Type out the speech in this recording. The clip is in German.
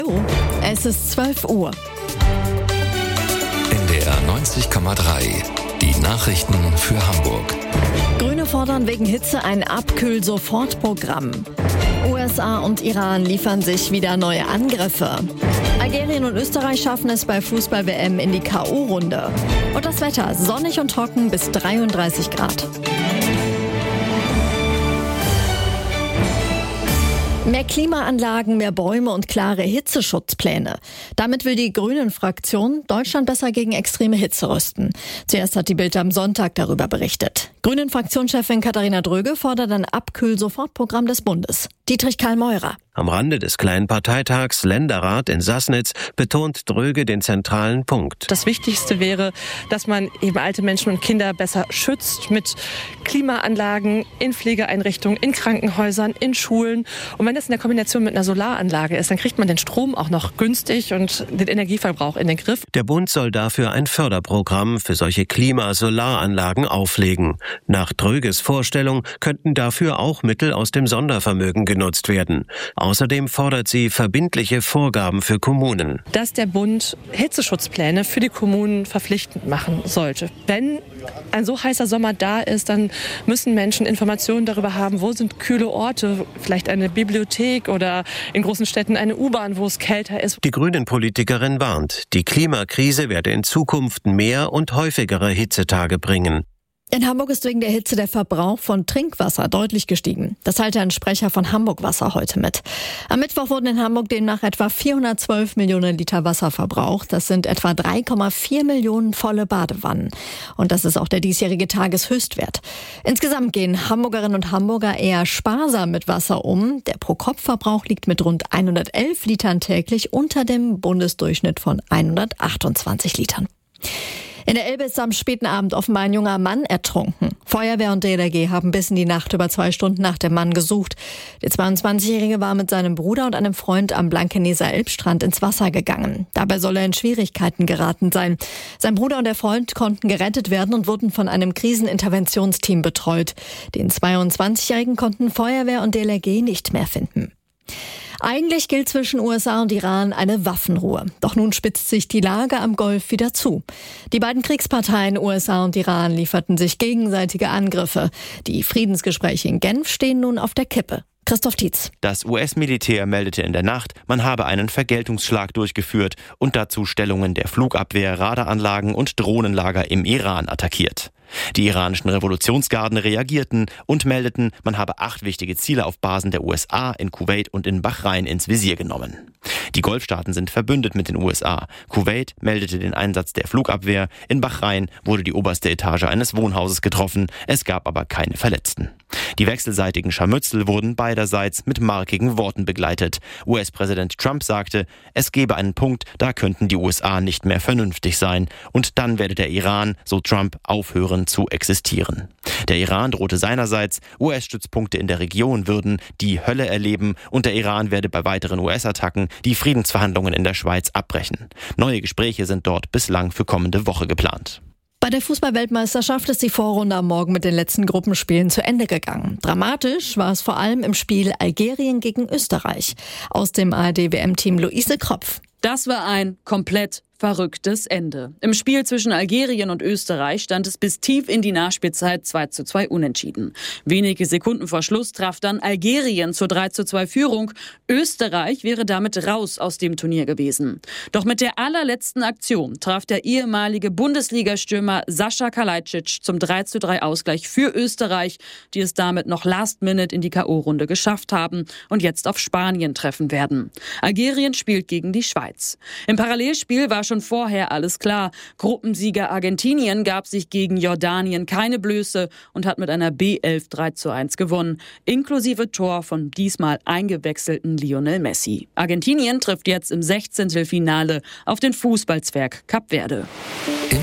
Es ist 12 Uhr. NDR 90,3. Die Nachrichten für Hamburg. Grüne fordern wegen Hitze ein Abkühl-Sofortprogramm. USA und Iran liefern sich wieder neue Angriffe. Algerien und Österreich schaffen es bei Fußball-WM in die K.O.-Runde. Und das Wetter sonnig und trocken bis 33 Grad. Mehr Klimaanlagen, mehr Bäume und klare Hitzeschutzpläne. Damit will die Grünen-Fraktion Deutschland besser gegen extreme Hitze rüsten. Zuerst hat die Bild am Sonntag darüber berichtet. Grünen-Fraktionschefin Katharina Dröge fordert ein Abkühl-Sofortprogramm des Bundes. Dietrich Karl-Meurer. Am Rande des kleinen Parteitags Länderrat in Sassnitz betont Dröge den zentralen Punkt. Das Wichtigste wäre, dass man eben alte Menschen und Kinder besser schützt mit Klimaanlagen in Pflegeeinrichtungen, in Krankenhäusern, in Schulen. Und wenn das in der Kombination mit einer Solaranlage ist, dann kriegt man den Strom auch noch günstig und den Energieverbrauch in den Griff. Der Bund soll dafür ein Förderprogramm für solche Klimasolaranlagen auflegen. Nach Dröges Vorstellung könnten dafür auch Mittel aus dem Sondervermögen genutzt werden. Außerdem fordert sie verbindliche Vorgaben für Kommunen. Dass der Bund Hitzeschutzpläne für die Kommunen verpflichtend machen sollte. Wenn ein so heißer Sommer da ist, dann müssen Menschen Informationen darüber haben, wo sind kühle Orte, vielleicht eine Bibliothek oder in großen Städten eine U-Bahn, wo es kälter ist. Die Grünen-Politikerin warnt, die Klimakrise werde in Zukunft mehr und häufigere Hitzetage bringen. In Hamburg ist wegen der Hitze der Verbrauch von Trinkwasser deutlich gestiegen. Das teilte ein Sprecher von Hamburg Wasser heute mit. Am Mittwoch wurden in Hamburg demnach etwa 412 Millionen Liter Wasser verbraucht. Das sind etwa 3,4 Millionen volle Badewannen. Und das ist auch der diesjährige Tageshöchstwert. Insgesamt gehen Hamburgerinnen und Hamburger eher sparsam mit Wasser um. Der Pro-Kopf-Verbrauch liegt mit rund 111 Litern täglich unter dem Bundesdurchschnitt von 128 Litern. In der Elbe ist am späten Abend offenbar ein junger Mann ertrunken. Feuerwehr und DLRG haben bis in die Nacht über 2 Stunden nach dem Mann gesucht. Der 22-Jährige war mit seinem Bruder und einem Freund am Blankeneser Elbstrand ins Wasser gegangen. Dabei soll er in Schwierigkeiten geraten sein. Sein Bruder und der Freund konnten gerettet werden und wurden von einem Kriseninterventionsteam betreut. Den 22-Jährigen konnten Feuerwehr und DLRG nicht mehr finden. Eigentlich gilt zwischen USA und Iran eine Waffenruhe. Doch nun spitzt sich die Lage am Golf wieder zu. Die beiden Kriegsparteien USA und Iran lieferten sich gegenseitige Angriffe. Die Friedensgespräche in Genf stehen nun auf der Kippe. Christoph Tietz. Das US-Militär meldete in der Nacht, man habe einen Vergeltungsschlag durchgeführt und dazu Stellungen der Flugabwehr, Radaranlagen und Drohnenlager im Iran attackiert. Die iranischen Revolutionsgarden reagierten und meldeten, man habe 8 wichtige Ziele auf Basen der USA in Kuwait und in Bahrain ins Visier genommen. Die Golfstaaten sind verbündet mit den USA. Kuwait meldete den Einsatz der Flugabwehr. In Bahrain wurde die oberste Etage eines Wohnhauses getroffen. Es gab aber keine Verletzten. Die wechselseitigen Scharmützel wurden beiderseits mit markigen Worten begleitet. US-Präsident Trump sagte, es gebe einen Punkt, da könnten die USA nicht mehr vernünftig sein. Und dann werde der Iran, so Trump, aufhören zu existieren. Der Iran drohte seinerseits, US-Stützpunkte in der Region würden die Hölle erleben und der Iran werde bei weiteren US-Attacken die Friedensverhandlungen in der Schweiz abbrechen. Neue Gespräche sind dort bislang für kommende Woche geplant. Bei der Fußball-Weltmeisterschaft ist die Vorrunde am Morgen mit den letzten Gruppenspielen zu Ende gegangen. Dramatisch war es vor allem im Spiel Algerien gegen Österreich. Aus dem ARD-WM-Team Luise Kropf. Das war ein komplett verrücktes Ende. Im Spiel zwischen Algerien und Österreich stand es bis tief in die Nachspielzeit 2:2 unentschieden. Wenige Sekunden vor Schluss traf dann Algerien zur 3:2 Führung. Österreich wäre damit raus aus dem Turnier gewesen. Doch mit der allerletzten Aktion traf der ehemalige Bundesligastürmer Sascha Kalajdzic zum 3:3 Ausgleich für Österreich, die es damit noch last minute in die K.O.-Runde geschafft haben und jetzt auf Spanien treffen werden. Algerien spielt gegen die Schweiz. Im Parallelspiel war schon vorher alles klar. Gruppensieger Argentinien gab sich gegen Jordanien keine Blöße und hat mit einer B11 3:1 gewonnen, inklusive Tor von diesmal eingewechselten Lionel Messi. Argentinien trifft jetzt im 16. Finale auf den Fußballzwerg Kap Verde.